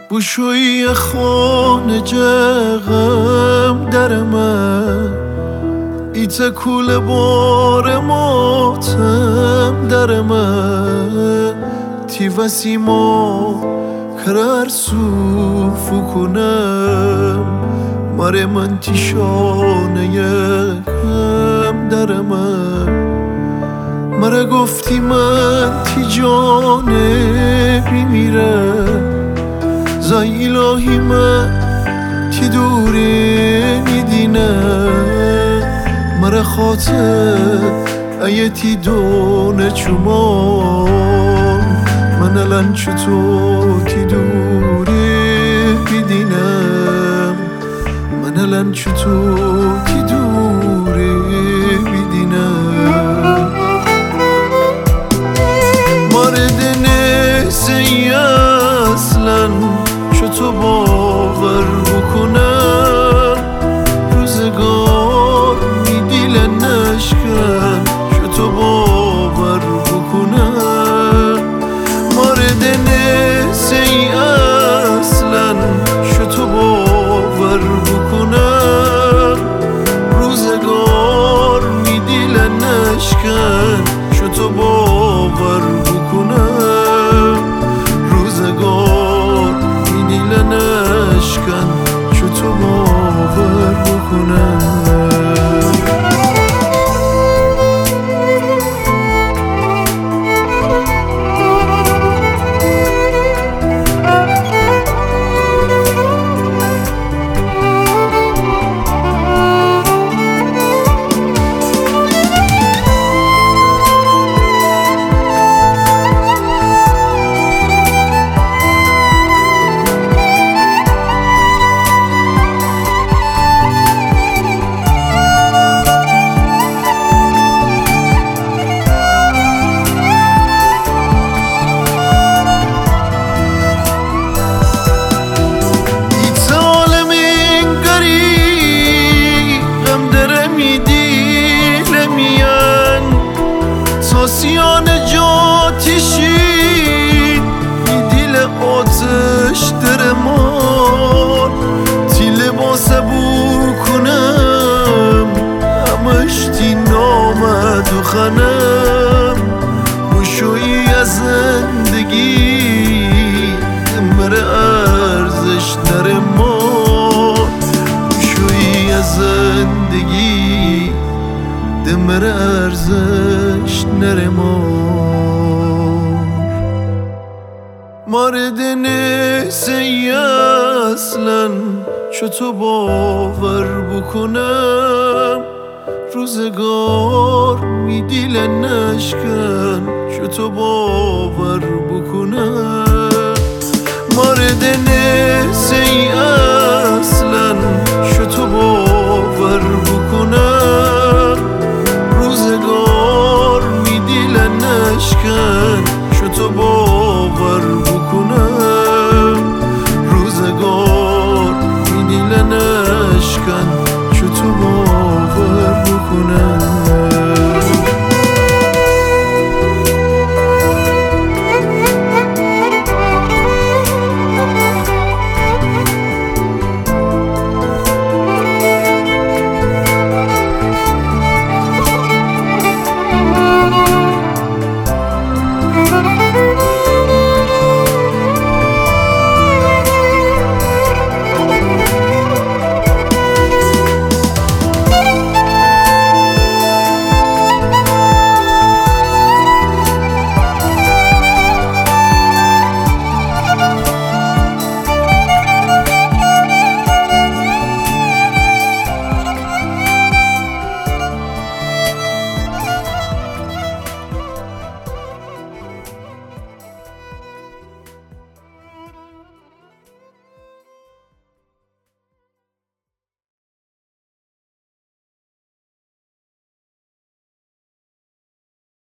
بوشوی خانه جغم در من ایت کول بار ماتم در من تی وسیما کرر سوفو کنم مره من تیشانه یکم در من مره گفتی من تی جانه بیمیرم زای الهی من تی دوره نیدینه مره خاطر ایه تی دونه چومان من الان چطور تی دوره بیدینم من الان چطور تی دوره بیدینم مارد نسی اصلا چطور باور بکنم روزگار میدیل نشکن چطور باور بکنم مارد نسی اصلا چطور باور بکنم روزگار میدیل نشکن چطور باور بکنم روزگار میدیل نشکن چطور باور بکنم سیان جاتیشی دیل آتش در مار تی لباس بو کنم همش تی نامد و خنم بوشوی از زندگی مره ارزش نره مار بوشوی از زندگی دمر ارزش نره مارد نسی اصلا چطور باور بکنم روزگار میدیل نشکن چطور باور بکنم